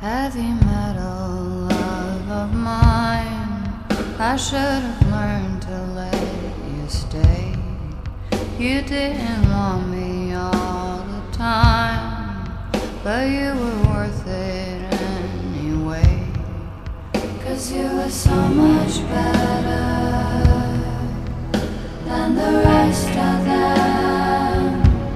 Heavy metal love of mine, I should have learned to let you stay. You didn't want me all the time, but you were worth it anyway. 'Cause you were so much better than the rest of them.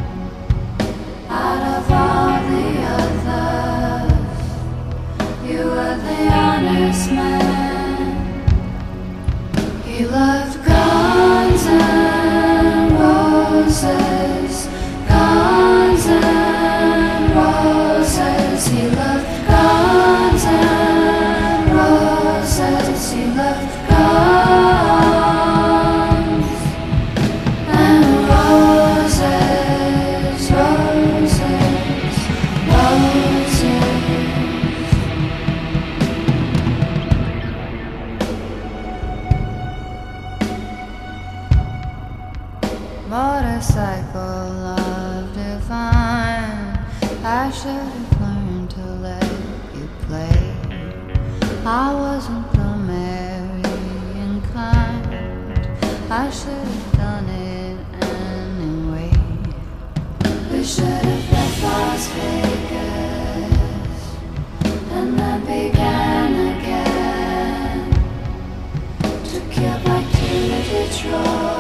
Out of all the others, you were the honest man. He loved Guns N' Roses, Guns N' Roses. He loved Guns N' Roses. He loved Guns N' Roses, roses, roses. Motorcycle love divine, I should have learned to let you play. I wasn't Romarian kind, I should have done it anyway. We should have left Las Vegas and then began again. Took you back to Detroit.